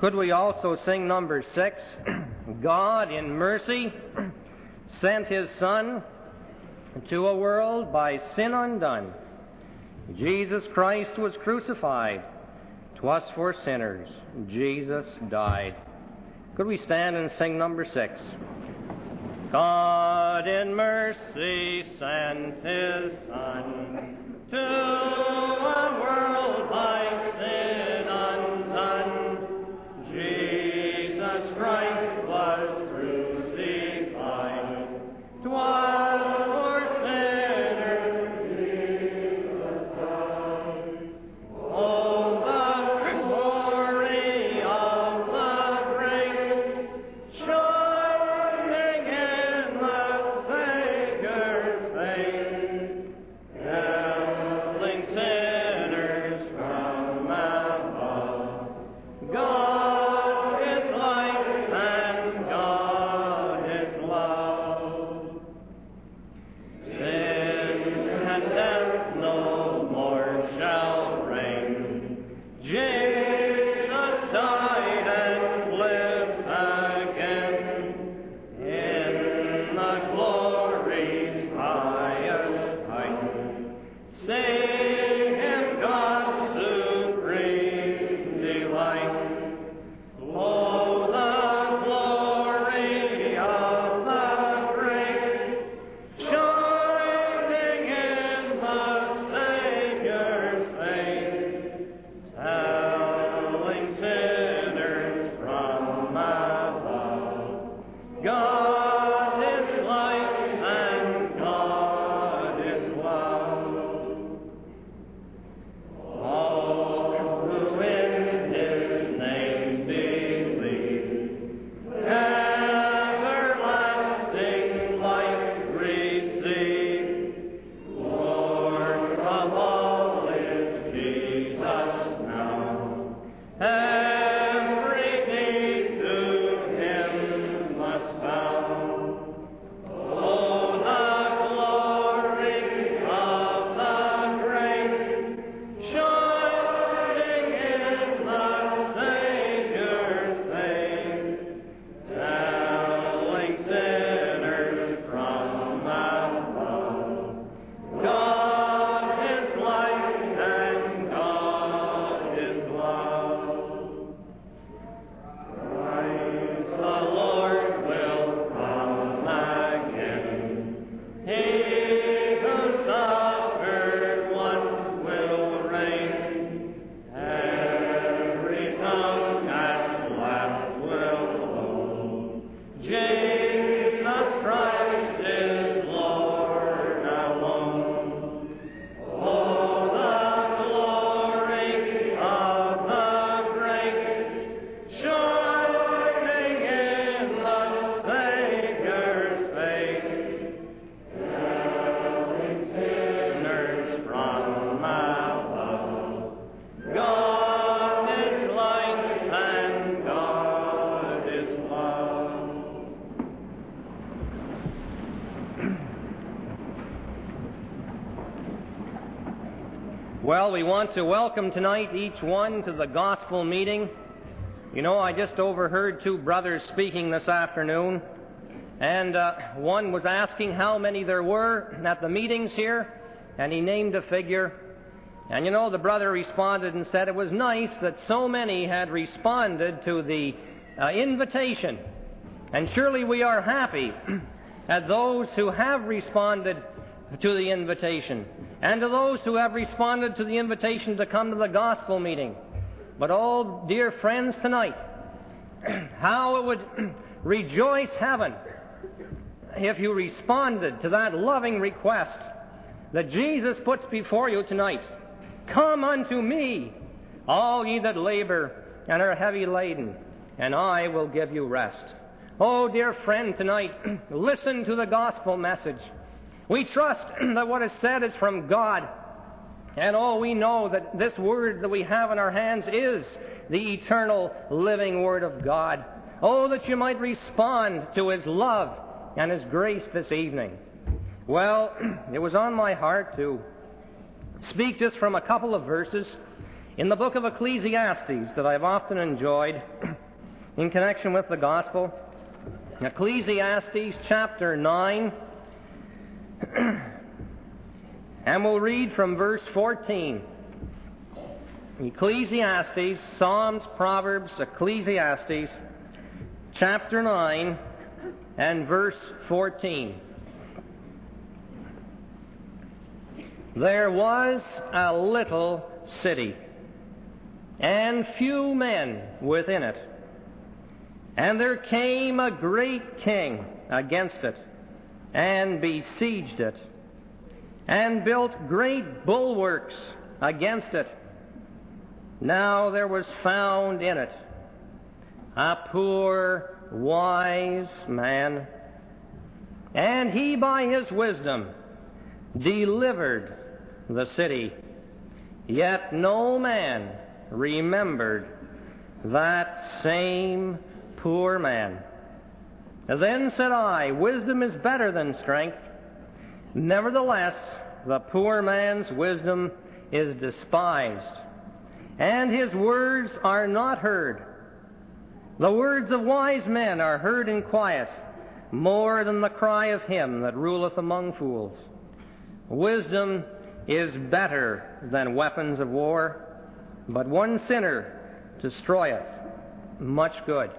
Could we also sing number 6? God in mercy sent His Son to a world by sin undone. Jesus Christ was crucified. 'Twas for sinners Jesus died. Could we stand and sing number 6? God in mercy sent His Son to a world by sin undone. Jesus Christ was crucified. 'Twas for sinners Jesus died. Oh, the glory of the grace shining in the Savior's face, telling sinners from above, God is light and God is love. Sin and death no more shall reign. Jesus died and lives again in the glory's highest height. Sing Him God's supreme delight. Oh, the glory of the grace shining in the Savior's face, telling sinners from above, God is light and God is love. All who in His name believe, everlasting life receive. Lord of all is Jesus now. Every knee to Him must bow. Oh, the glory of the grace shining in the Savior's face, telling sinners from above, God is light and God is love. Christ the Lord will come again. He who suffered once will reign. Every tongue at last will own Jesus Christ is Lord alone. Oh, the glory of the grace shining in the Savior's face, telling sinners from above, God is light and God is love. Well, we want to welcome tonight each one to the gospel meeting. You know, I just overheard 2 brothers speaking this afternoon, and one was asking how many there were at the meetings here, and he named a figure. And you know, the brother responded and said it was nice that so many had responded to the invitation. And surely we are happy at those who have responded to the invitation, and to those who have responded to the invitation to come to the gospel meeting. But oh, dear friends, tonight, how it would rejoice heaven if you responded to that loving request that Jesus puts before you tonight. Come unto me, all ye that labor and are heavy laden, and I will give you rest. Oh, dear friend, tonight, listen to the gospel message. We trust that what is said is from God. And oh, we know that this word that we have in our hands is the eternal living Word of God. Oh, that you might respond to His love and His grace this evening. Well, it was on my heart to speak just from a couple of verses in the book of Ecclesiastes that I've often enjoyed in connection with the gospel. Ecclesiastes chapter 9, and we'll read from verse 14. Ecclesiastes, Psalms, Proverbs, Ecclesiastes, chapter 9, and verse 14. There was a little city, and few men within it. And there came a great king against it, and besieged it, and built great bulwarks against it. Now there was found in it a poor, wise man, and he by his wisdom delivered the city. Yet no man remembered that same poor man. Then said I, wisdom is better than strength. Nevertheless, the poor man's wisdom is despised, and his words are not heard. The words of wise men are heard in quiet, more than the cry of him that ruleth among fools. Wisdom is better than weapons of war, but one sinner destroyeth much good.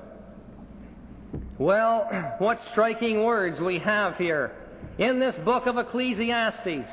Well, what striking words we have here in this book of Ecclesiastes.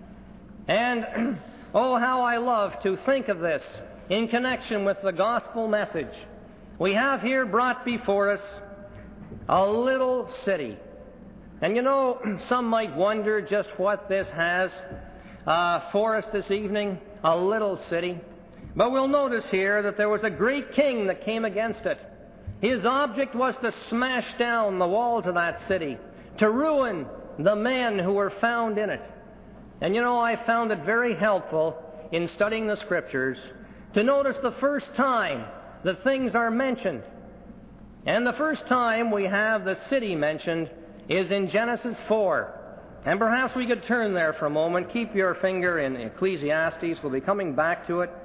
And oh, how I love to think of this in connection with the gospel message. We have here brought before us a little city. And you know, some might wonder just what this has for us this evening, a little city. But we'll notice here that there was a great king that came against it. His object was to smash down the walls of that city, to ruin the men who were found in it. And you know, I found it very helpful in studying the Scriptures to notice the first time that things are mentioned. And the first time we have the city mentioned is in Genesis 4. And perhaps we could turn there for a moment. Keep your finger in Ecclesiastes. We'll be coming back to it.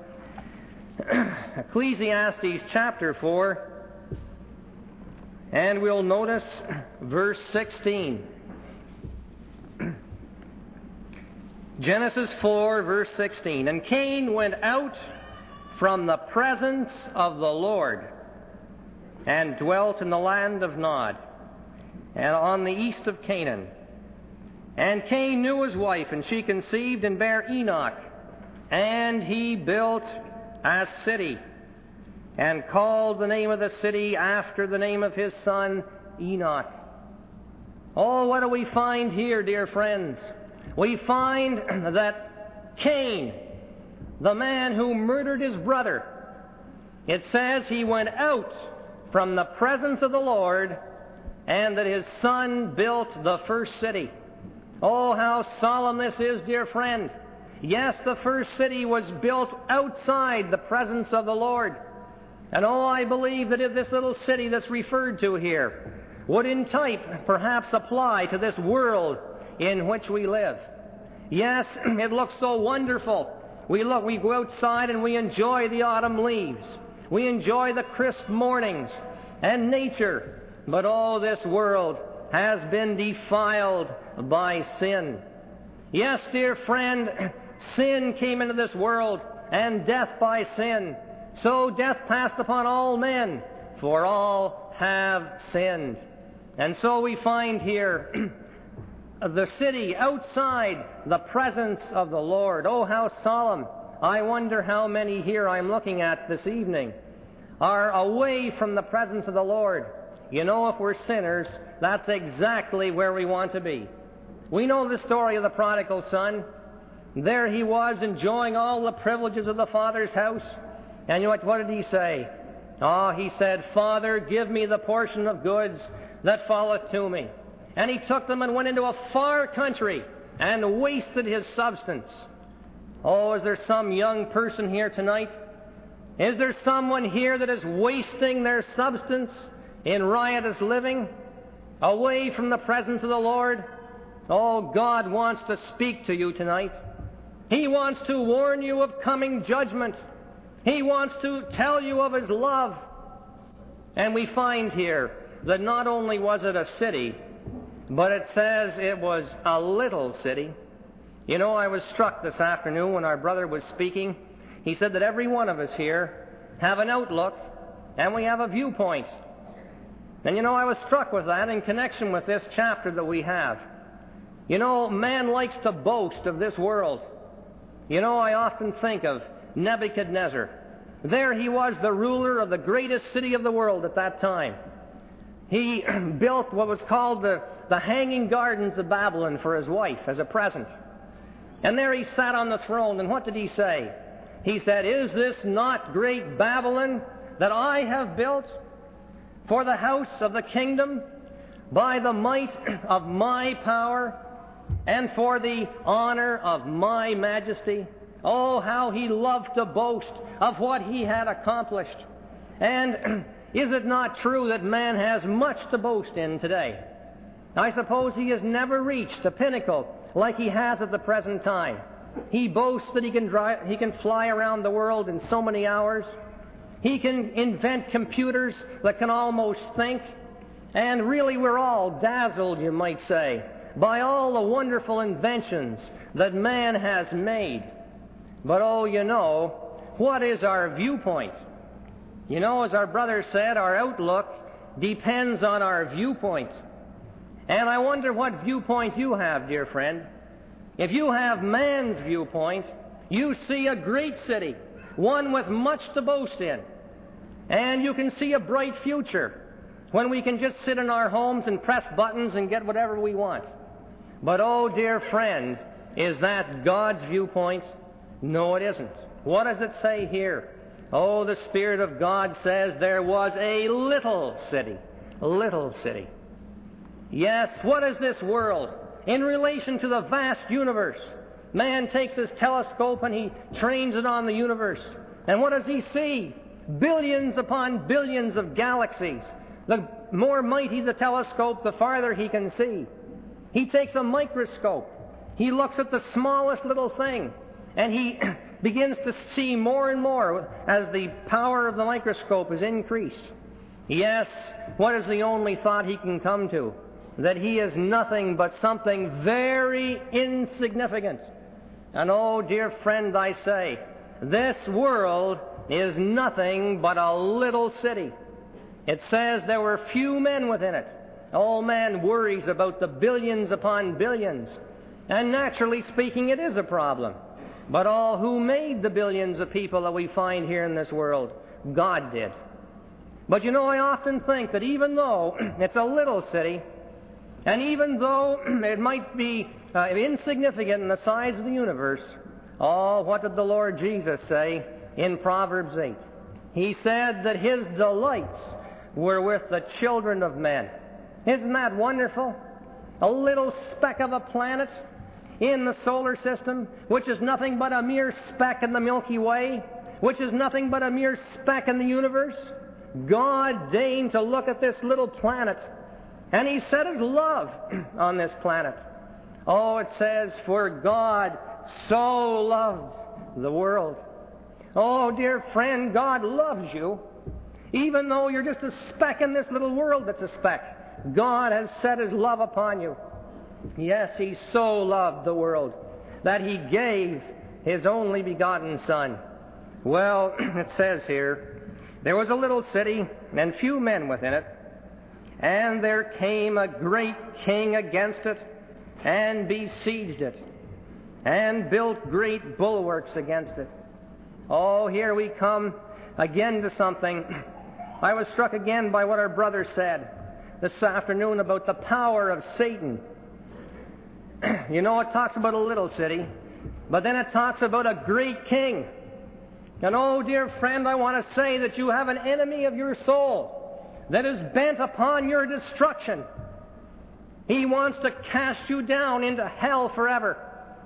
Ecclesiastes chapter 4. And we'll notice verse 16. Genesis 4, verse 16. And Cain went out from the presence of the Lord, and dwelt in the land of Nod, and on the east of Canaan. And Cain knew his wife, and she conceived and bare Enoch. And he built a city, and called the name of the city after the name of his son Enoch. Oh, what do we find here, dear friends? We find that Cain, the man who murdered his brother, it says he went out from the presence of the Lord, and that his son built the first city. Oh, how solemn this is, dear friend. Yes, the first city was built outside the presence of the Lord. And oh, I believe that if this little city that's referred to here would in type perhaps apply to this world in which we live. Yes, it looks so wonderful. We go outside and we enjoy the autumn leaves. We enjoy the crisp mornings and nature. But oh, this world has been defiled by sin. Yes, dear friend, sin came into this world, and death by sin. So death passed upon all men, for all have sinned. And so we find here the city outside the presence of the Lord. Oh, how solemn. I wonder how many here I'm looking at this evening are away from the presence of the Lord. You know, if we're sinners, that's exactly where we want to be. We know the story of the prodigal son. There he was enjoying all the privileges of the Father's house. And you know what did he say? He said, Father, give me the portion of goods that falleth to me. And he took them and went into a far country and wasted his substance. Oh, is there some young person here tonight? Is there someone here that is wasting their substance in riotous living, away from the presence of the Lord? Oh, God wants to speak to you tonight. He wants to warn you of coming judgment. He wants to tell you of His love. And we find here that not only was it a city, but it says it was a little city. You know, I was struck this afternoon when our brother was speaking. He said that every one of us here have an outlook and we have a viewpoint. And you know, I was struck with that in connection with this chapter that we have. You know, man likes to boast of this world. You know, I often think of Nebuchadnezzar. There he was, the ruler of the greatest city of the world at that time. He built what was called the Hanging Gardens of Babylon for his wife as a present. And there he sat on the throne, and what did he say? He said, "Is this not great Babylon that I have built for the house of the kingdom by the might of my power and for the honor of my majesty?" Oh, how he loved to boast of what he had accomplished. And is it not true that man has much to boast in today? I suppose he has never reached a pinnacle like he has at the present time. He boasts that he can fly around the world in so many hours. He can invent computers that can almost think. And really we're all dazzled, you might say, by all the wonderful inventions that man has made. But oh, you know, what is our viewpoint? You know, as our brother said, our outlook depends on our viewpoint. And I wonder what viewpoint you have, dear friend. If you have man's viewpoint, you see a great city, one with much to boast in. And you can see a bright future when we can just sit in our homes and press buttons and get whatever we want. But oh, dear friend, is that God's viewpoint? No, it isn't. What does it say here? Oh, the Spirit of God says there was a little city. A little city. Yes, what is this world in relation to the vast universe? Man takes his telescope and he trains it on the universe. And what does he see? Billions upon billions of galaxies. The more mighty the telescope, the farther he can see. He takes a microscope. He looks at the smallest little thing. And he begins to see more and more as the power of the microscope is increased. Yes, what is the only thought he can come to? That he is nothing but something very insignificant. And oh, dear friend, I say, this world is nothing but a little city. It says there were few men within it. All man worries about the billions upon billions. And naturally speaking, it is a problem. But all who made the billions of people that we find here in this world? God did. But you know, I often think that even though it's a little city, and even though it might be insignificant in the size of the universe, oh, what did the Lord Jesus say in Proverbs 8? He said that His delights were with the children of men. Isn't that wonderful? A little speck of a planet in the solar system, which is nothing but a mere speck in the Milky Way, which is nothing but a mere speck in the universe. God deigned to look at this little planet, and He set His love on this planet. Oh, it says, "For God so loved the world." Oh, dear friend, God loves you. Even though you're just a speck in this little world that's a speck, God has set His love upon you. Yes, He so loved the world that He gave His only begotten Son. Well, it says here, there was a little city and few men within it, and there came a great king against it, and besieged it, and built great bulwarks against it. Oh, here we come again to something. I was struck again by what our brother said this afternoon about the power of Satan. You know, it talks about a little city, but then it talks about a great king. And oh, dear friend, I want to say that you have an enemy of your soul that is bent upon your destruction. He wants to cast you down into hell forever.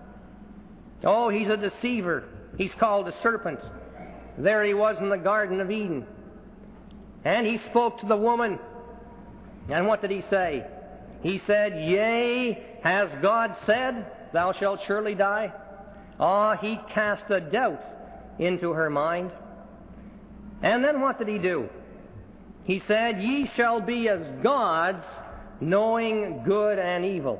Oh, he's a deceiver. He's called a serpent. There he was in the Garden of Eden. And he spoke to the woman. And what did he say? He said, "Yea, has God said, thou shalt surely die?" Ah, he cast a doubt into her mind. And then what did he do? He said, "Ye shall be as gods, knowing good and evil."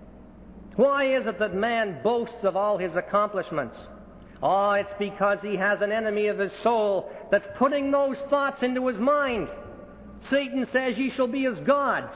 Why is it that man boasts of all his accomplishments? Oh, it's because he has an enemy of his soul that's putting those thoughts into his mind. Satan says, "Ye shall be as gods."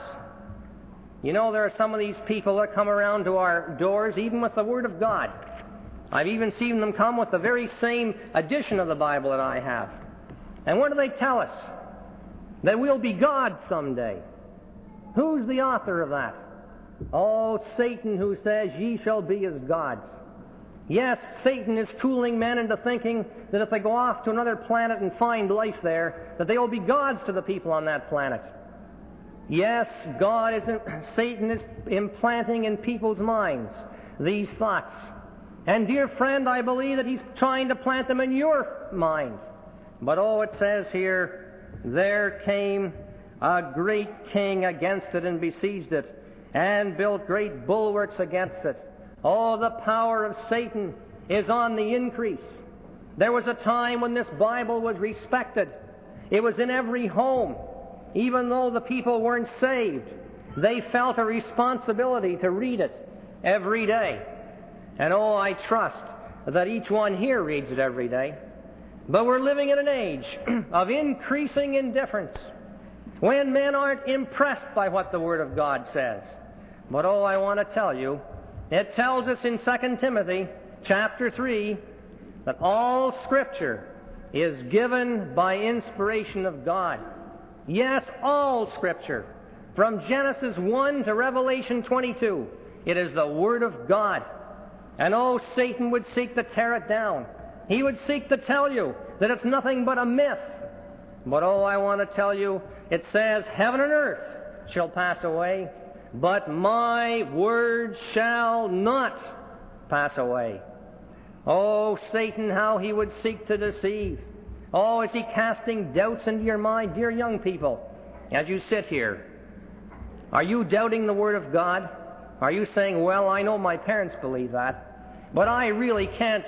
You know, there are some of these people that come around to our doors even with the Word of God. I've even seen them come with the very same edition of the Bible that I have. And what do they tell us? That we'll be gods someday. Who's the author of that? Oh, Satan, who says, "Ye shall be as gods." Yes, Satan is fooling men into thinking that if they go off to another planet and find life there, that they will be gods to the people on that planet. Yes, Satan is implanting in people's minds these thoughts. And dear friend, I believe that he's trying to plant them in your mind. But oh, it says here, there came a great king against it and besieged it, and built great bulwarks against it. Oh, the power of Satan is on the increase. There was a time when this Bible was respected. It was in every home. Even though the people weren't saved, they felt a responsibility to read it every day. And oh, I trust that each one here reads it every day. But we're living in an age of increasing indifference, when men aren't impressed by what the Word of God says. But oh, I want to tell you, it tells us in 2 Timothy chapter 3 that all Scripture is given by inspiration of God. Yes, all Scripture. From Genesis 1 to Revelation 22, it is the Word of God. And oh, Satan would seek to tear it down. He would seek to tell you that it's nothing but a myth. But oh, I want to tell you, it says, "Heaven and earth shall pass away, but my word shall not pass away." Oh, Satan, how he would seek to deceive. Oh, is he casting doubts into your mind? Dear young people, as you sit here, are you doubting the Word of God? Are you saying, "Well, I know my parents believe that, but I really can't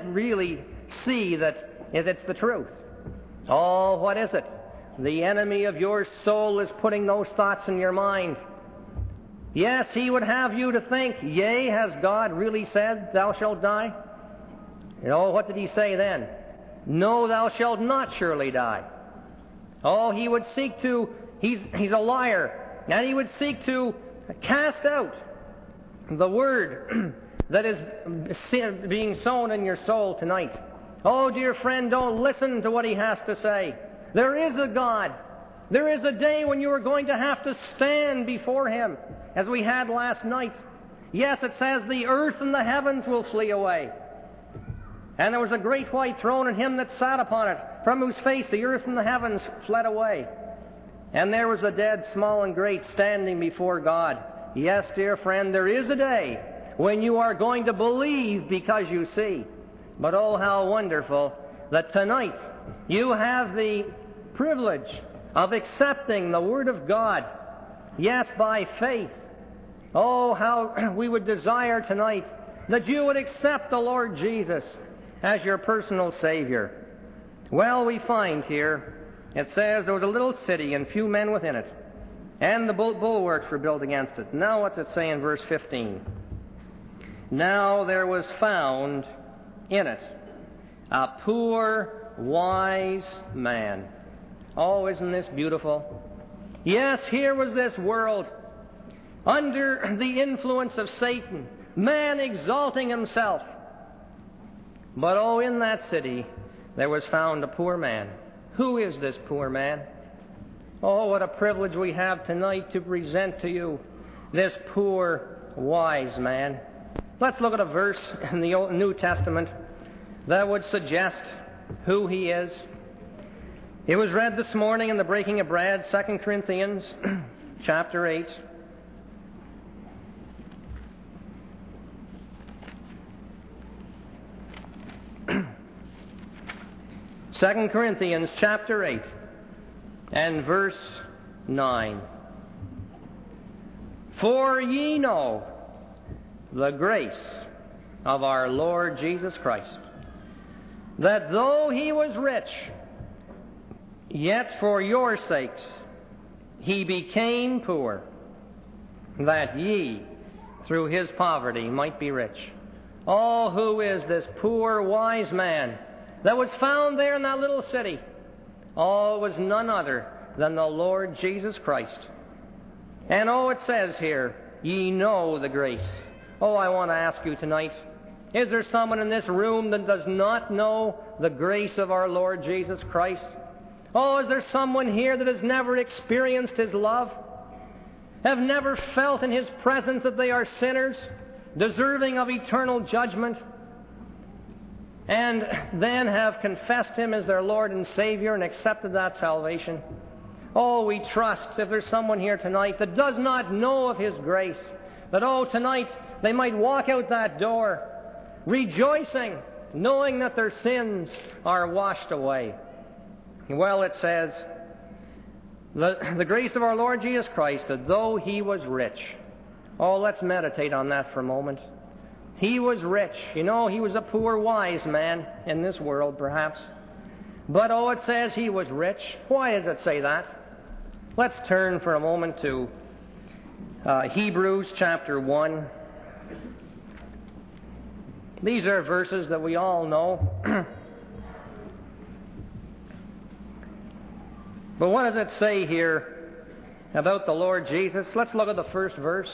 see that it's the truth"? Oh, what is it? The enemy of your soul is putting those thoughts in your mind. Yes, he would have you to think, "Yea, has God really said, thou shalt die?" You know, what did he say then? "No, thou shalt not surely die." Oh, he would seek to, he's a liar, and he would seek to cast out the Word that is being sown in your soul tonight. Oh, dear friend, don't listen to what he has to say. There is a God. There is a day when you are going to have to stand before Him, as we had last night. Yes, it says the earth and the heavens will flee away. And there was a great white throne, and Him that sat upon it, from whose face the earth and the heavens fled away. And there was the dead, small and great, standing before God. Yes, dear friend, there is a day when you are going to believe because you see. But oh, how wonderful that tonight you have the privilege of accepting the Word of God. Yes, by faith. Oh, how we would desire tonight that you would accept the Lord Jesus as your personal Savior. Well, we find here, it says there was a little city and few men within it, and the bulwarks were built against it. Now what's it say in verse 15? "Now there was found in it a poor, wise man." Oh, isn't this beautiful? Yes, here was this world under the influence of Satan, man exalting himself. But oh, in that city there was found a poor man. Who is this poor man? Oh, what a privilege we have tonight to present to you this poor, wise man. Let's look at a verse in the New Testament that would suggest who he is. It was read this morning in the breaking of bread, 2 Corinthians chapter 8. Second Corinthians chapter 8 and verse 9. "For ye know the grace of our Lord Jesus Christ, that though He was rich, Yet for your sakes he became poor, that ye, through his poverty, might be rich. Oh, who is this poor wise man that was found there in that little city? Oh, it was none other than the Lord Jesus Christ. And it says here, ye know the grace. Oh, I want to ask you tonight, is there someone in this room that does not know the grace of our Lord Jesus Christ? Oh, is there someone here that has never experienced His love? Have never felt in His presence that they are sinners, deserving of eternal judgment, and then have confessed Him as their Lord and Savior and accepted that salvation? Oh, we trust if there's someone here tonight that does not know of His grace, that, tonight they might walk out that door rejoicing, knowing that their sins are washed away. Well, it says, the grace of our Lord Jesus Christ, that though He was rich. Oh, let's meditate on that for a moment. He was rich. You know, He was a poor wise man in this world, perhaps. But, it says He was rich. Why does it say that? Let's turn for a moment to Hebrews chapter 1. These are verses that we all know. But what does it say here about the Lord Jesus? Let's look at the first verse.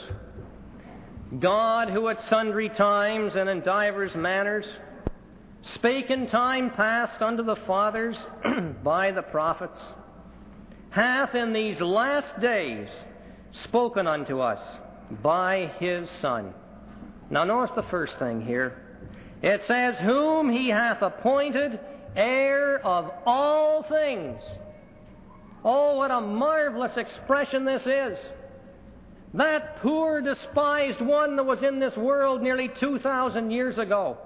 God, who at sundry times and in divers manners spake in time past unto the fathers by the prophets, hath in these last days spoken unto us by His Son. Now notice the first thing here. It says, whom He hath appointed heir of all things. Oh, what a marvelous expression this is. That poor, despised one that was in this world nearly 2,000 years ago.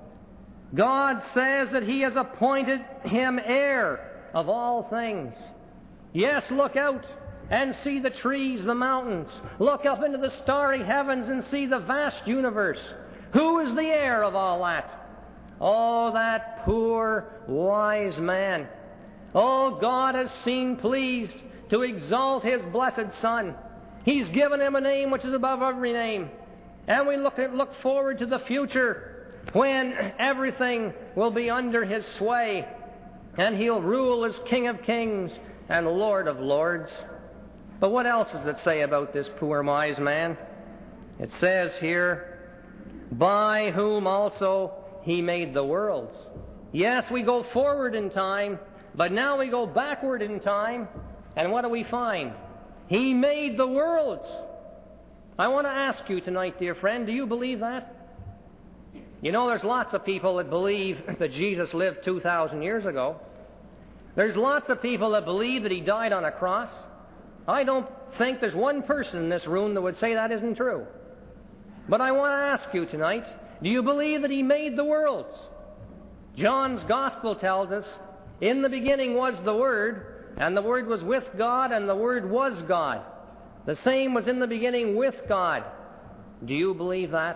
God says that He has appointed him heir of all things. Yes, look out and see the trees, the mountains. Look up into the starry heavens and see the vast universe. Who is the heir of all that? Oh, that poor, wise man. Oh, God has seen pleased to exalt His blessed Son. He's given Him a name which is above every name. And we look forward to the future when everything will be under His sway and He'll rule as King of kings and Lord of lords. But what else does it say about this poor wise man? It says here, by whom also He made the worlds. Yes, we go forward in time, but now we go backward in time, and what do we find? He made the worlds. I want to ask you tonight, dear friend, do you believe that? You know, there's lots of people that believe that Jesus lived 2,000 years ago. There's lots of people that believe that He died on a cross. I don't think there's one person in this room that would say that isn't true. But I want to ask you tonight, do you believe that He made the worlds? John's Gospel tells us, in the beginning was the Word, and the Word was with God, and the Word was God. The same was in the beginning with God. Do you believe that?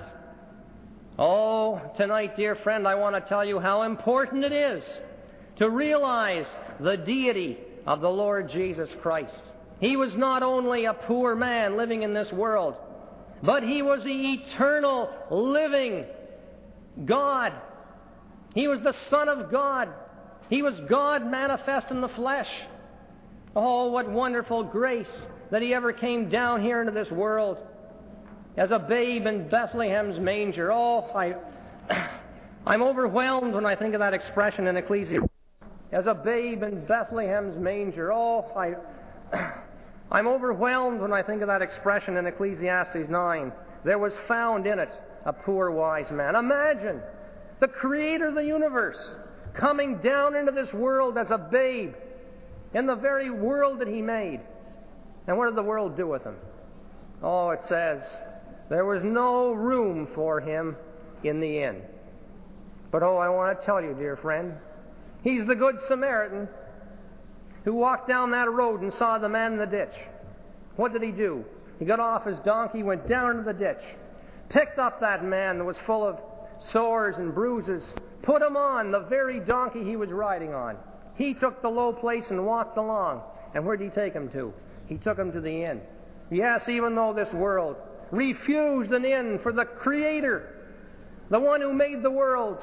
Oh, tonight, dear friend, I want to tell you how important it is to realize the deity of the Lord Jesus Christ. He was not only a poor man living in this world, but He was the eternal, living God. He was the Son of God. He was God manifest in the flesh. Oh, what wonderful grace that He ever came down here into this world as a babe in Bethlehem's manger. Oh, I'm overwhelmed when I think of that expression in Ecclesiastes. As a babe in Bethlehem's manger. Oh, I'm overwhelmed when I think of that expression in Ecclesiastes 9. There was found in it a poor wise man. Imagine the Creator of the universe coming down into this world as a babe in the very world that He made. And what did the world do with Him? Oh, it says there was no room for Him in the inn. But I want to tell you, dear friend, He's the Good Samaritan who walked down that road and saw the man in the ditch. What did He do? He got off His donkey, went down into the ditch, picked up that man that was full of sores and bruises, put him on the very donkey he was riding on, He took the low place and walked along. And where did He take him to? He took him to the inn. Yes, even though this world refused an inn for the Creator, the one who made the worlds,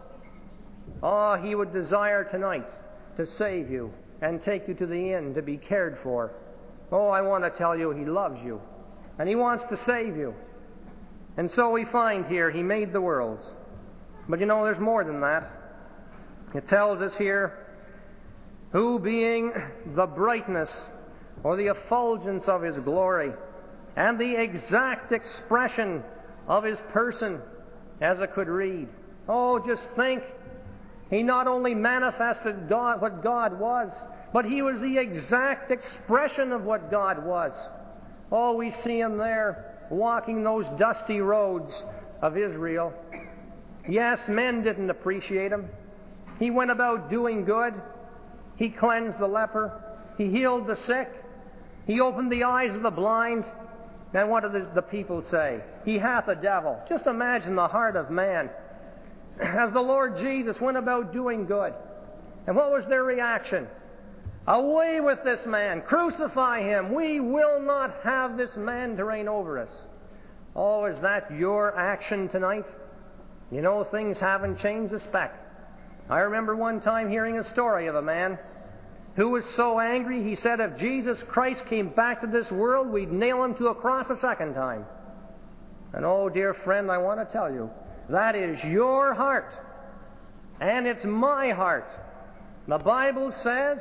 He would desire tonight to save you and take you to the inn to be cared for. I want to tell you, He loves you, and He wants to save you. And so we find here, He made the worlds. But there's more than that. It tells us here, who being the brightness or the effulgence of His glory and the exact expression of His person, as I could read. Just think, He not only manifested God, what God was, but He was the exact expression of what God was. We see Him there, walking those dusty roads of Israel. Yes, men didn't appreciate Him. He went about doing good. He cleansed the leper. He healed the sick. He opened the eyes of the blind. And what did the people say? He hath a devil. Just imagine the heart of man as the Lord Jesus went about doing good. And what was their reaction? Away with this man. Crucify him. We will not have this man to reign over us. Is that your action tonight? Things haven't changed a speck. I remember one time hearing a story of a man who was so angry, he said if Jesus Christ came back to this world, we'd nail Him to a cross a second time. And dear friend, I want to tell you, that is your heart. And it's my heart. The Bible says,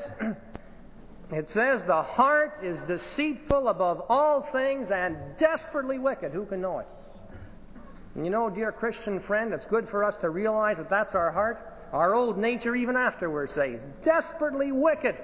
it says, the heart is deceitful above all things and desperately wicked. Who can know it? And dear Christian friend, it's good for us to realize that that's our heart. Our old nature, even after we're saved, desperately wicked.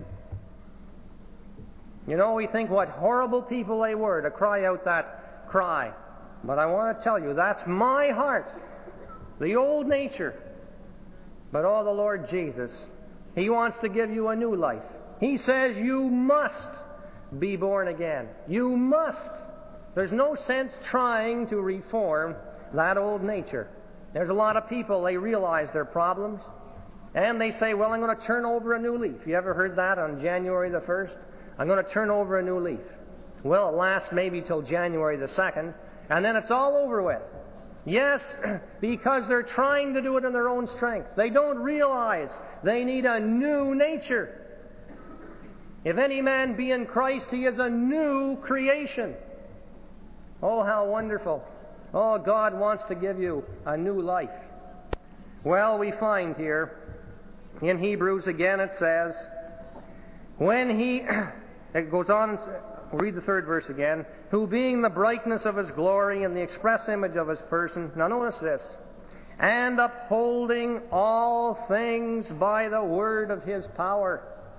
We think what horrible people they were to cry out that cry. But I want to tell you, that's my heart, the old nature. But the Lord Jesus, He wants to give you a new life. He says you must be born again. You must. There's no sense trying to reform that old nature. There's a lot of people, they realize their problems, and they say, I'm going to turn over a new leaf. You ever heard that on January the 1st? I'm going to turn over a new leaf. It lasts maybe till January the 2nd, and then it's all over with. Yes, because they're trying to do it in their own strength. They don't realize they need a new nature. If any man be in Christ, he is a new creation. How wonderful. God wants to give you a new life. We find here in Hebrews again it says, it goes on and read the 3rd verse again, who being the brightness of His glory and the express image of His person, now notice this, and upholding all things by the word of His power.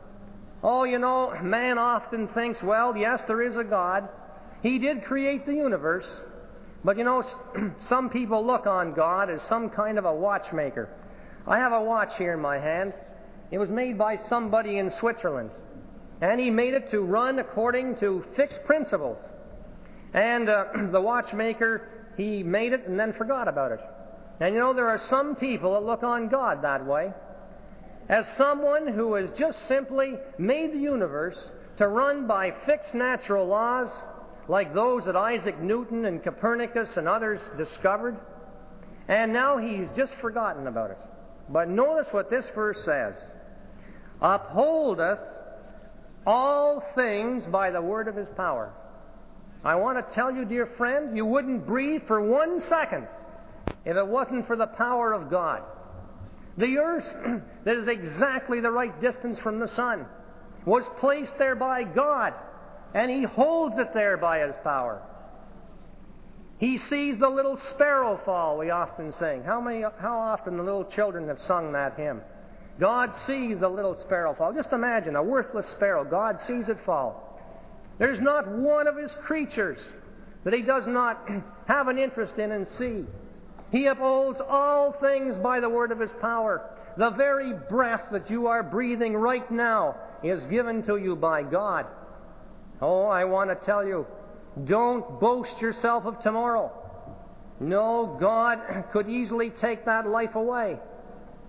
Man often thinks, yes, there is a God. He did create the universe. But some people look on God as some kind of a watchmaker. I have a watch here in my hand. It was made by somebody in Switzerland. And he made it to run according to fixed principles. And the watchmaker, he made it and then forgot about it. And there are some people that look on God that way, as someone who has just simply made the universe to run by fixed natural laws, like those that Isaac Newton and Copernicus and others discovered. And now he's just forgotten about it. But notice what this verse says. Upholdeth all things by the word of His power. I want to tell you, dear friend, you wouldn't breathe for 1 second if it wasn't for the power of God. The earth, that is exactly the right distance from the sun, was placed there by God. And He holds it there by His power. He sees the little sparrow fall, we often sing. How often the little children have sung that hymn? God sees the little sparrow fall. Just imagine, a worthless sparrow. God sees it fall. There's not one of His creatures that He does not have an interest in and see. He upholds all things by the word of His power. The very breath that you are breathing right now is given to you by God. I want to tell you, don't boast yourself of tomorrow. No, God could easily take that life away.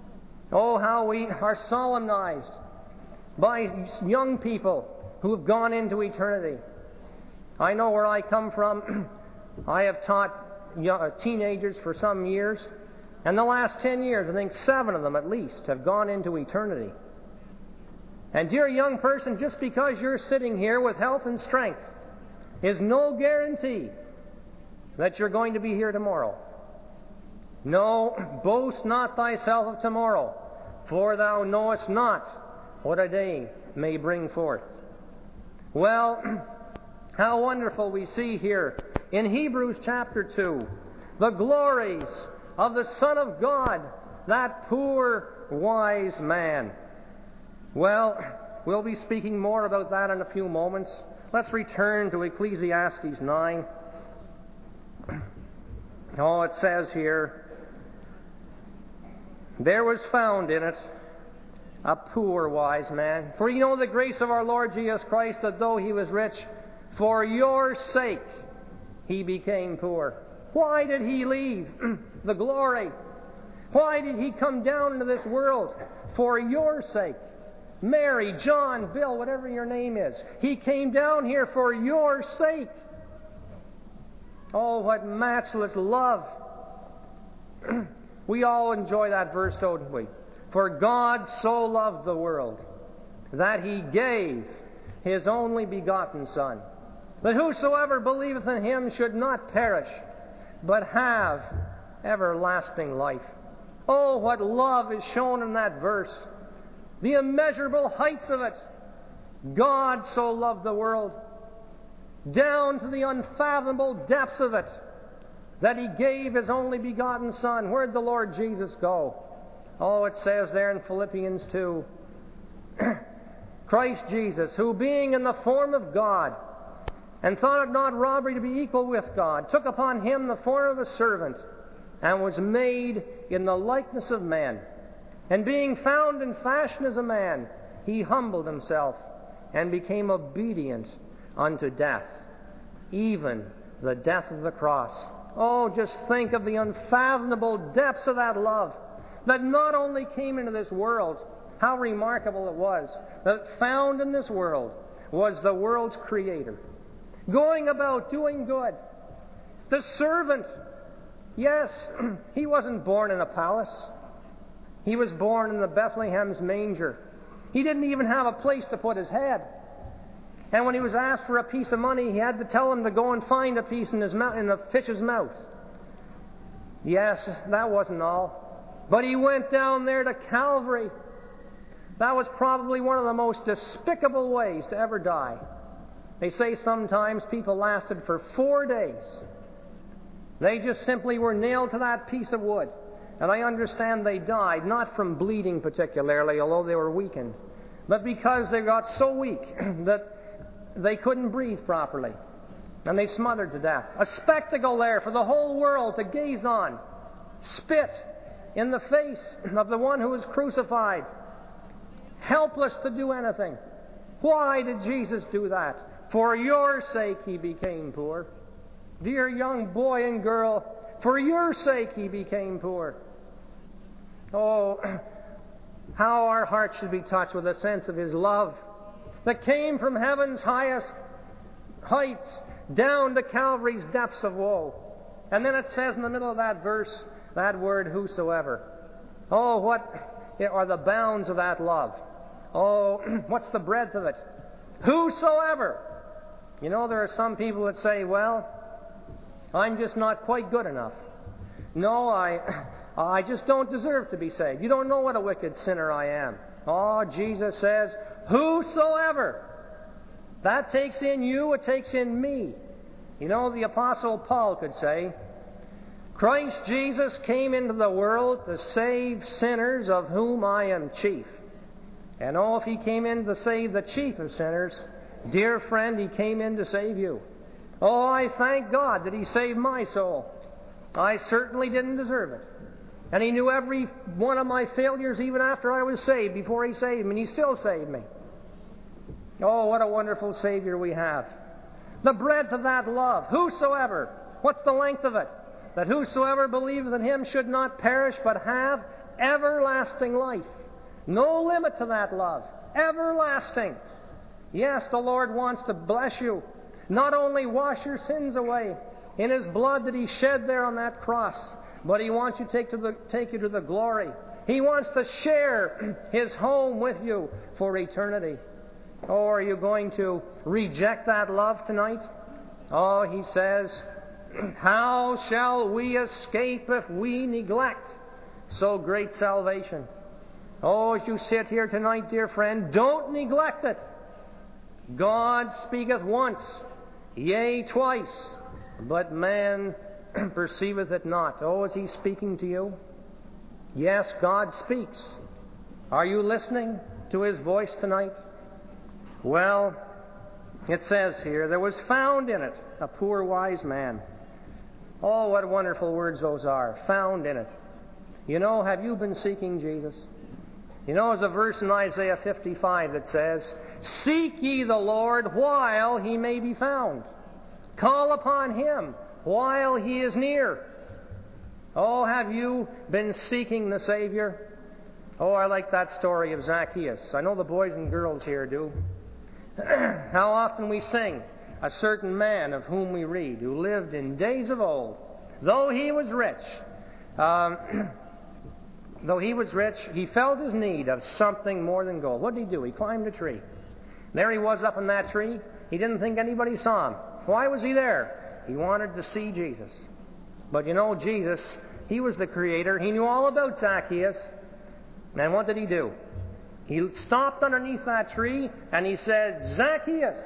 Oh, how we are solemnized by young people who have gone into eternity. I know where I come from. I have taught teenagers for some years, and the last 10 years, I think 7 of them at least, have gone into eternity. And dear young person, just because you're sitting here with health and strength is no guarantee that you're going to be here tomorrow. No, boast not thyself of tomorrow, for thou knowest not what a day may bring forth. Well, how wonderful we see here in Hebrews chapter 2 the glories of the Son of God, that poor wise man. Well, we'll be speaking more about that in a few moments. Let's return to Ecclesiastes 9. Oh, it says here, there was found in it a poor wise man. For you know the grace of our Lord Jesus Christ, that though he was rich, for your sake he became poor. Why did he leave the glory? Why did he come down into this world? For your sake. Mary, John, Bill, whatever your name is. He came down here for your sake. Oh, what matchless love. We all enjoy that verse, don't we? For God so loved the world that he gave his only begotten Son, that whosoever believeth in him should not perish, but have everlasting life. Oh, what love is shown in that verse. The immeasurable heights of it. God so loved the world, down to the unfathomable depths of it, that he gave his only begotten Son. Where'd the Lord Jesus go? Oh, it says there in Philippians 2, Christ Jesus, who being in the form of God, and thought it not robbery to be equal with God, took upon him the form of a servant, and was made in the likeness of men. And being found in fashion as a man, he humbled himself, and became obedient unto death, even the death of the cross. Oh, just think of the unfathomable depths of that love that not only came into this world, how remarkable it was, that found in this world was the world's creator, going about doing good. The servant, yes, he wasn't born in a palace. He was born in the Bethlehem's manger. He didn't even have a place to put his head. And when he was asked for a piece of money, he had to tell him to go and find a piece in the fish's mouth. Yes, that wasn't all. But he went down there to Calvary. That was probably one of the most despicable ways to ever die. They say sometimes people lasted for 4 days. They just simply were nailed to that piece of wood. And I understand they died, not from bleeding particularly, although they were weakened, but because they got so weak that they couldn't breathe properly. And they smothered to death. A spectacle there for the whole world to gaze on. Spit in the face of the one who was crucified. Helpless to do anything. Why did Jesus do that? For your sake he became poor. Dear young boy and girl, for your sake he became poor. Oh, how our hearts should be touched with a sense of his love that came from heaven's highest heights down to Calvary's depths of woe. And then it says in the middle of that verse, that word, whosoever. Oh, what are the bounds of that love? Oh, what's the breadth of it? Whosoever. You know, there are some people that say, well, I'm just not quite good enough. No, I just don't deserve to be saved. You don't know what a wicked sinner I am. Oh, Jesus says, whosoever. That takes in you, it takes in me. You know, the Apostle Paul could say, Christ Jesus came into the world to save sinners, of whom I am chief. And oh, if he came in to save the chief of sinners, dear friend, he came in to save you. Oh, I thank God that he saved my soul. I certainly didn't deserve it. And he knew every one of my failures even after I was saved, before he saved me, and he still saved me. Oh, what a wonderful Savior we have. The breadth of that love. Whosoever. What's the length of it? That whosoever believeth in him should not perish, but have everlasting life. No limit to that love. Everlasting. Yes, the Lord wants to bless you. Not only wash your sins away in His blood that He shed there on that cross, but He wants you to take you to the glory. He wants to share His home with you for eternity. Oh, are you going to reject that love tonight? Oh, He says, how shall we escape if we neglect so great salvation? Oh, as you sit here tonight, dear friend, don't neglect it. God speaketh once, yea, twice, but man perceiveth it not. Oh, is He speaking to you? Yes, God speaks. Are you listening to His voice tonight? Well, it says here, there was found in it a poor wise man. Oh, what wonderful words those are. Found in it. You know, have you been seeking Jesus? You know, there's a verse in Isaiah 55 that says, seek ye the Lord while He may be found. Call upon Him while He is near. Oh, have you been seeking the Savior? Oh, I like that story of Zacchaeus. I know the boys and girls here do. How often we sing, a certain man of whom we read, who lived in days of old, though he was rich, he felt his need of something more than gold. What did he do? He climbed a tree. There he was up in that tree. He didn't think anybody saw him. Why was he there? He wanted to see Jesus. But you know, Jesus, He was the Creator. He knew all about Zacchaeus. And what did He do? He stopped underneath that tree and He said, Zacchaeus,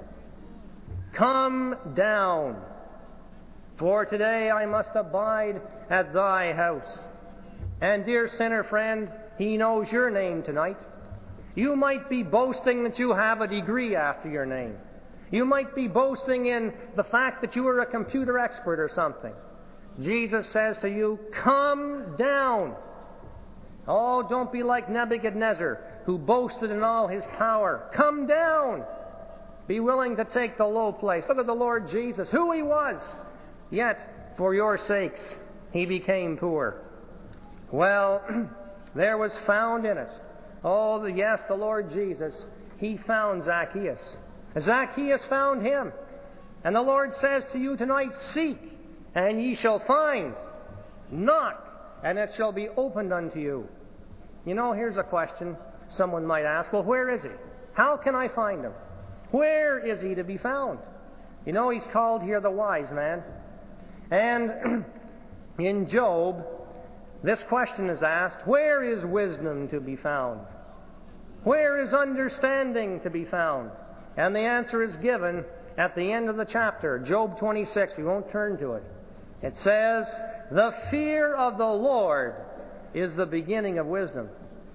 come down, for today I must abide at thy house. And dear sinner friend, He knows your name tonight. You might be boasting that you have a degree after your name. You might be boasting in the fact that you are a computer expert or something. Jesus says to you, come down. Oh, don't be like Nebuchadnezzar, who boasted in all his power. Come down. Be willing to take the low place. Look at the Lord Jesus, who He was. Yet, for your sakes, He became poor. Well, there was found in it. Oh, yes, the Lord Jesus, He found Zacchaeus. Zacchaeus found Him. And the Lord says to you tonight, seek, and ye shall find. Knock, and it shall be opened unto you. You know, here's a question someone might ask. Well, where is He? How can I find Him? Where is He to be found? You know, He's called here the wise man. And in Job, this question is asked, where is wisdom to be found? Where is understanding to be found? And the answer is given at the end of the chapter, Job 26. We won't turn to it. It says, the fear of the Lord is the beginning of wisdom.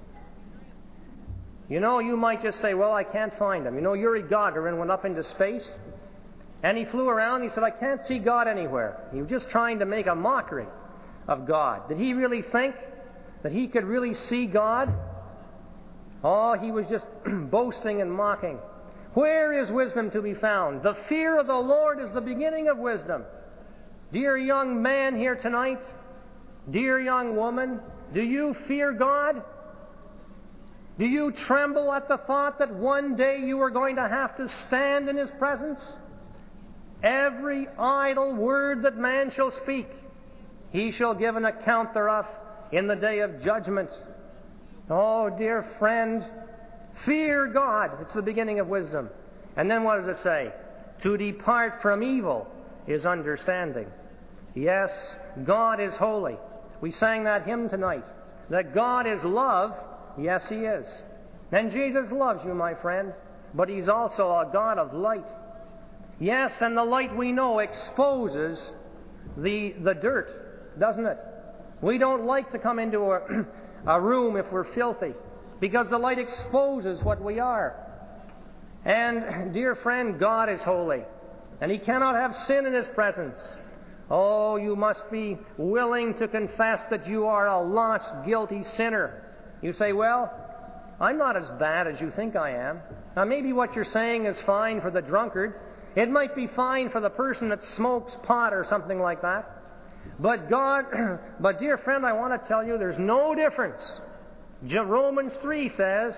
You know, you might just say, well, I can't find Him. You know, Yuri Gagarin went up into space, and he flew around. He said, I can't see God anywhere. He was just trying to make a mockery of God. Did he really think that he could really see God? Oh, he was just boasting and mocking. Where is wisdom to be found? The fear of the Lord is the beginning of wisdom. Dear young man here tonight, dear young woman, do you fear God? Do you tremble at the thought that one day you are going to have to stand in His presence? Every idle word that man shall speak, he shall give an account thereof in the day of judgment. Oh, dear friend, fear God. It's the beginning of wisdom. And then what does it say? To depart from evil is understanding. Yes, God is holy. We sang that hymn tonight. That God is love. Yes, He is. And Jesus loves you, my friend. But He's also a God of light. Yes, and the light we know exposes the dirt, doesn't it? We don't like to come into a room if we're filthy, because the light exposes what we are. And, dear friend, God is holy, and He cannot have sin in His presence. Oh, you must be willing to confess that you are a lost, guilty sinner. You say, well, I'm not as bad as you think I am. Now, maybe what you're saying is fine for the drunkard. It might be fine for the person that smokes pot or something like that. But dear friend, I want to tell you there's no difference. Romans 3 says,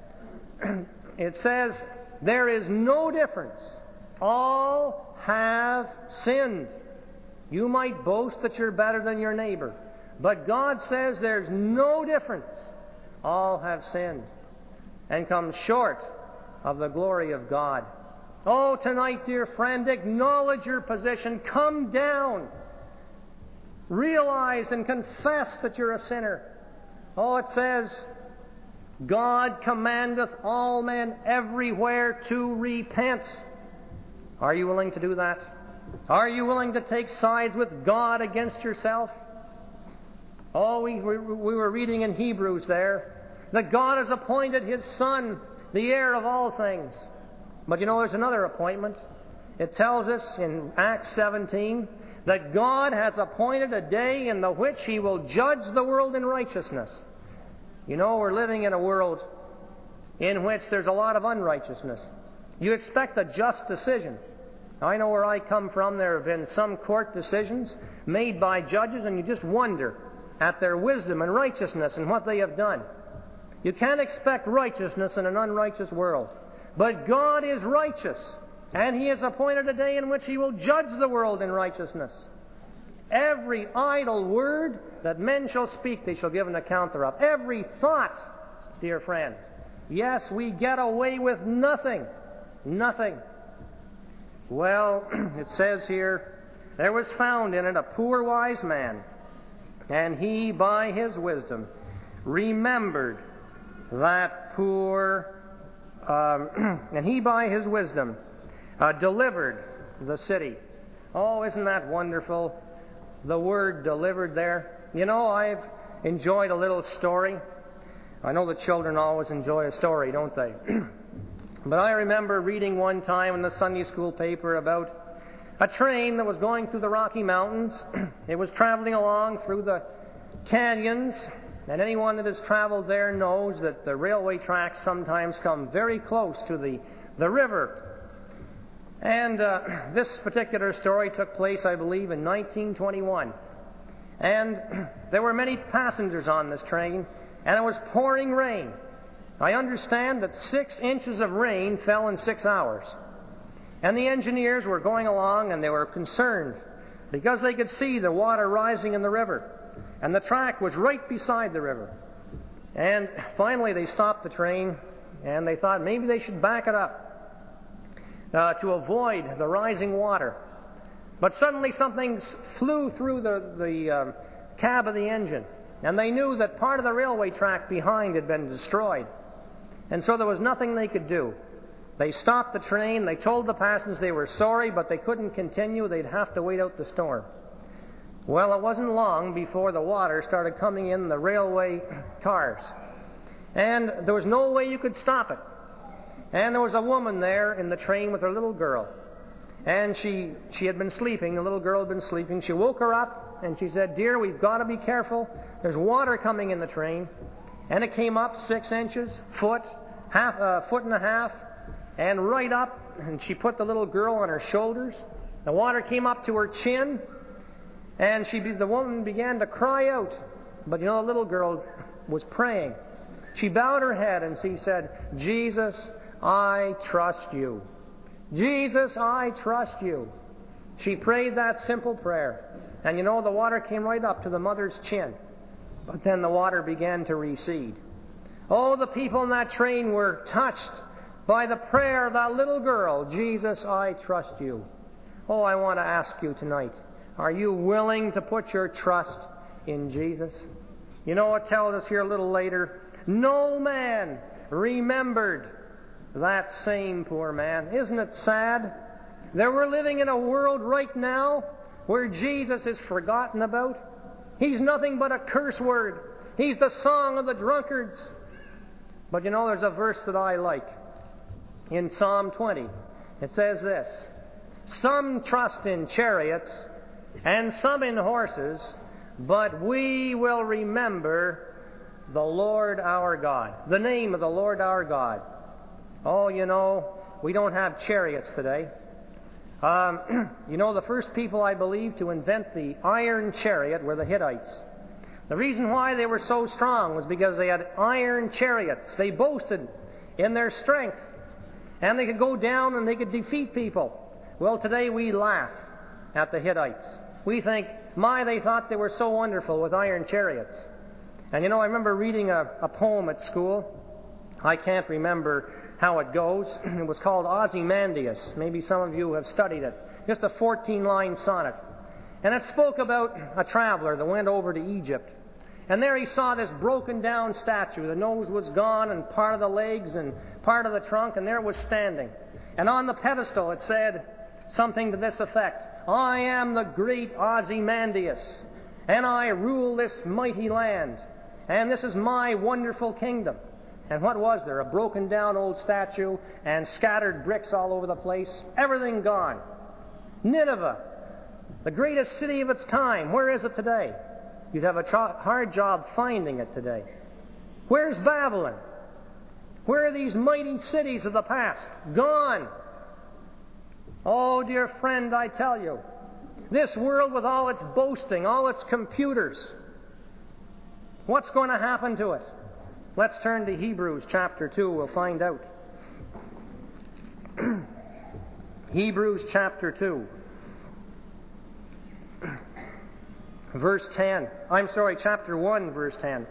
it says, there is no difference. All have sinned. You might boast that you're better than your neighbor, but God says there's no difference. All have sinned and come short of the glory of God. Oh, tonight, dear friend, acknowledge your position. Come down. Realize and confess that you're a sinner. Oh, it says, God commandeth all men everywhere to repent. Are you willing to do that? Are you willing to take sides with God against yourself? Oh, we were reading in Hebrews there that God has appointed His Son, the heir of all things. But you know, there's another appointment. It tells us in Acts 17 that God has appointed a day in the which He will judge the world in righteousness. You know, we're living in a world in which there's a lot of unrighteousness. You expect a just decision. I know where I come from, there have been some court decisions made by judges, and you just wonder at their wisdom and righteousness and what they have done. You can't expect righteousness in an unrighteous world. But God is righteous, and He has appointed a day in which He will judge the world in righteousness. Every idle word that men shall speak, they shall give an account thereof. Every thought, dear friend. Yes, we get away with nothing. Nothing. Well, it says here, there was found in it a poor wise man, and he by his wisdom remembered that poor, and he by his wisdom delivered the city. Oh, isn't that wonderful? The word delivered there. You know, I've enjoyed a little story. I know the children always enjoy a story, don't they? But I remember reading one time in the Sunday school paper about a train that was going through the Rocky Mountains. It was traveling along through the canyons, and anyone that has traveled there knows that the railway tracks sometimes come very close to the river. And this particular story took place, I believe, in 1921. And there were many passengers on this train, and it was pouring rain. I understand that 6 inches of rain fell in 6 hours. And the engineers were going along, and they were concerned because they could see the water rising in the river. And the track was right beside the river. And finally they stopped the train, and they thought maybe they should back it up to avoid the rising water. But suddenly something flew through the cab of the engine, and they knew that part of the railway track behind had been destroyed. And so there was nothing they could do. They stopped the train. They told the passengers they were sorry, but they couldn't continue. They'd have to wait out the storm. Well, it wasn't long before the water started coming in the railway cars. And there was no way you could stop it. And there was a woman there in the train with her little girl. And she had been sleeping. The little girl had been sleeping. She woke her up, and she said, "Dear, we've got to be careful. There's water coming in the train." And it came up 6 inches, foot and a half, and right up. And she put the little girl on her shoulders. The water came up to her chin, and the woman began to cry out. But you know, the little girl was praying. She bowed her head and she said, "Jesus, I trust you. Jesus, I trust you." She prayed that simple prayer. And you know, the water came right up to the mother's chin. But then the water began to recede. Oh, the people in that train were touched by the prayer of that little girl, "Jesus, I trust you." Oh, I want to ask you tonight, are you willing to put your trust in Jesus? You know, it tells us here a little later, no man remembered that same poor man. Isn't it sad that we're living in a world right now where Jesus is forgotten about? He's nothing but a curse word. He's the song of the drunkards. But you know, there's a verse that I like. In Psalm 20, it says this, "Some trust in chariots and some in horses, but we will remember the Lord our God." The name of the Lord our God. Oh, you know, we don't have chariots today. The first people, I believe, to invent the iron chariot were the Hittites. The reason why they were so strong was because they had iron chariots. They boasted in their strength, and they could go down and they could defeat people. Well, today we laugh at the Hittites. We think, they thought they were so wonderful with iron chariots. And I remember reading a poem at school. I can't remember how it goes. It was called Ozymandias. Maybe some of you have studied it. Just a 14-line sonnet. And it spoke about a traveler that went over to Egypt. And there he saw this broken down statue. The nose was gone and part of the legs and part of the trunk, and there it was standing. And on the pedestal it said something to this effect: I am the great Ozymandias, and I rule this mighty land, and this is my wonderful kingdom. And what was there? A broken down old statue and scattered bricks all over the place. Everything gone. Nineveh, the greatest city of its time, where is it today? You'd have a hard job finding it today. Where's Babylon? Where are these mighty cities of the past? Gone. Oh, dear friend, I tell you, this world with all its boasting, all its computers, what's going to happen to it? Let's turn to Hebrews chapter 2. We'll find out. Hebrews chapter 2. Verse 10. Chapter 1, verse 10.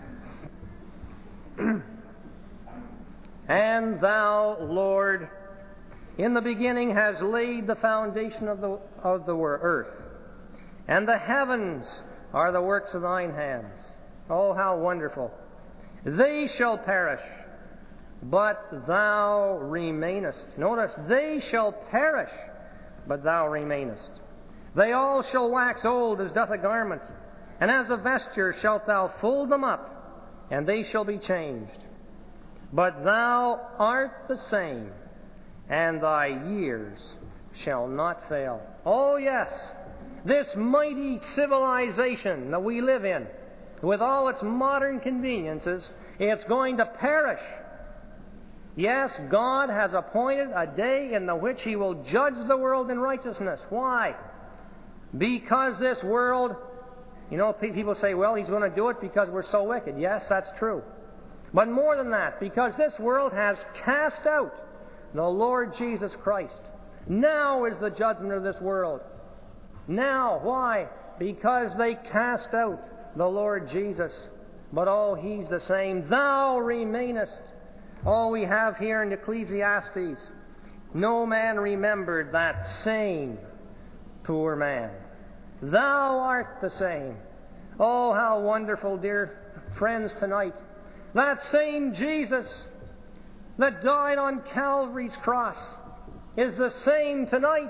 And thou, Lord, in the beginning hast laid the foundation of the earth, and the heavens are the works of thine hands. Oh, how wonderful. They shall perish, but thou remainest. Notice, they shall perish, but thou remainest. They all shall wax old as doth a garment, and as a vesture shalt thou fold them up, and they shall be changed. But thou art the same, and thy years shall not fail. Oh yes, this mighty civilization that we live in, with all its modern conveniences, it's going to perish. Yes, God has appointed a day in the which He will judge the world in righteousness. Why? Because this world, people say, well, He's going to do it because we're so wicked. Yes, that's true. But more than that, because this world has cast out the Lord Jesus Christ. Now is the judgment of this world. Now. Why? Because they cast out the Lord Jesus. But oh, He's the same. Thou remainest. Oh, we have here in Ecclesiastes, no man remembered that same poor man. Thou art the same. Oh, how wonderful, dear friends, tonight. That same Jesus that died on Calvary's cross is the same tonight.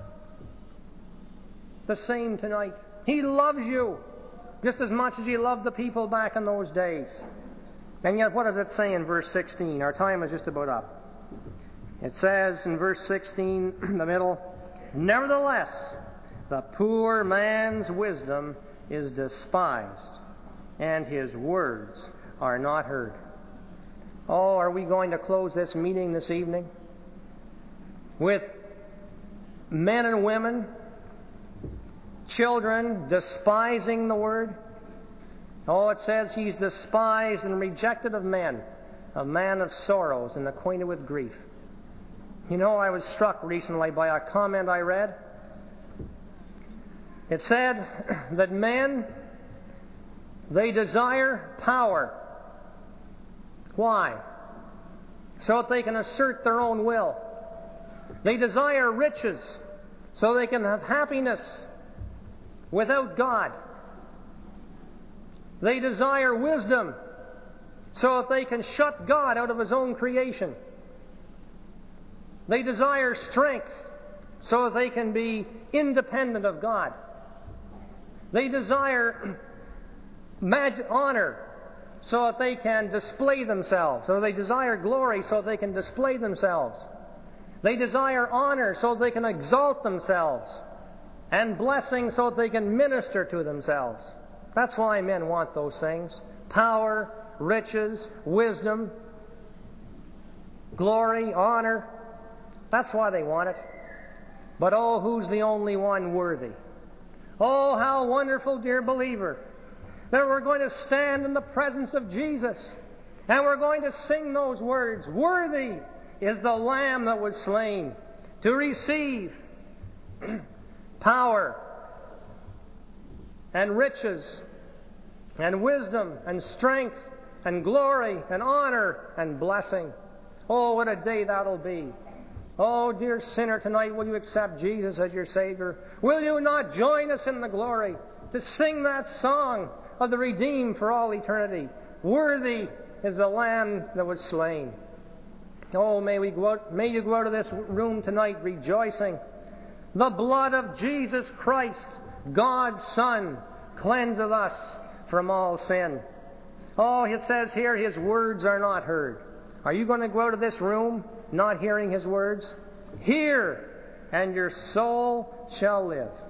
The same tonight. He loves you just as much as He loved the people back in those days. And yet, what does it say in verse 16? Our time is just about up. It says in verse 16, in the middle, nevertheless, the poor man's wisdom is despised, and his words are not heard. Oh, are we going to close this meeting this evening with men and women, children, despising the Word? Oh, it says he's despised and rejected of men, a man of sorrows and acquainted with grief. I was struck recently by a comment I read. It said that men, they desire power. Why? So that they can assert their own will. They desire riches so they can have happiness without God. They desire wisdom so that they can shut God out of His own creation. They desire strength so that they can be independent of God. They desire honor so that they can display themselves. Or they desire glory so that they can display themselves. They desire honor so that they can exalt themselves. And blessing so that they can minister to themselves. That's why men want those things. Power, riches, wisdom, glory, honor. That's why they want it. But oh, who's the only one worthy? Oh, how wonderful, dear believer, that we're going to stand in the presence of Jesus and we're going to sing those words. Worthy is the Lamb that was slain to receive power and riches and wisdom and strength and glory and honor and blessing. Oh, what a day that'll be. Oh, dear sinner, tonight will you accept Jesus as your Savior? Will you not join us in the glory to sing that song of the redeemed for all eternity? Worthy is the Lamb that was slain. Oh, may you go out of this room tonight rejoicing. The blood of Jesus Christ, God's Son, cleanseth us from all sin. Oh, it says here, His words are not heard. Are you going to go out of this room not hearing His words? Hear, and your soul shall live.